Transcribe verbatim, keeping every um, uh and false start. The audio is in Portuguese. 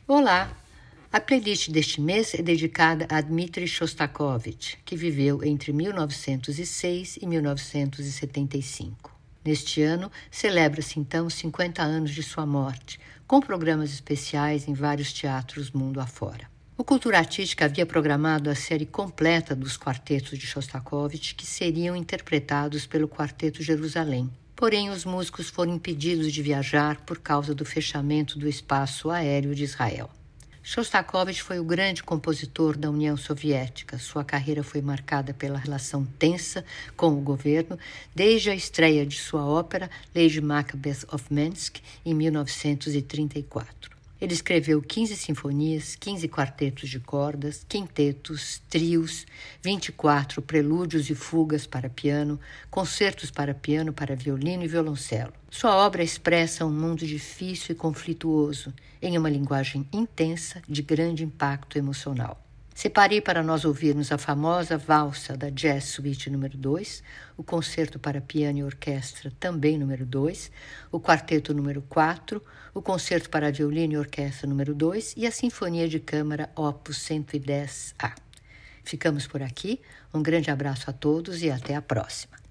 Olá! A playlist deste mês é dedicada a Dmitri Shostakovich, que viveu entre mil novecentos e seis e mil novecentos e setenta e cinco. Neste ano, celebra-se então cinquenta anos de sua morte, com programas especiais em vários teatros mundo afora. O Cultura Artística havia programado a série completa dos quartetos de Shostakovich, que seriam interpretados pelo Quarteto Jerusalém. Porém, os músicos foram impedidos de viajar por causa do fechamento do espaço aéreo de Israel. Shostakovich foi o grande compositor da União Soviética. Sua carreira foi marcada pela relação tensa com o governo, desde a estreia de sua ópera Lady Macbeth of Minsk, em mil novecentos e trinta e quatro. Ele escreveu quinze sinfonias, quinze quartetos de cordas, quintetos, trios, vinte e quatro prelúdios e fugas para piano, concertos para piano, para violino e violoncelo. Sua obra expressa um mundo difícil e conflituoso, em uma linguagem intensa, de grande impacto emocional. Separei para nós ouvirmos a famosa valsa da Jazz Suite número dois, o concerto para piano e orquestra também número dois, o quarteto número quatro, o concerto para violino e orquestra número dois e a Sinfonia de Câmara Opus cento e dez A. Ficamos por aqui, um grande abraço a todos e até a próxima.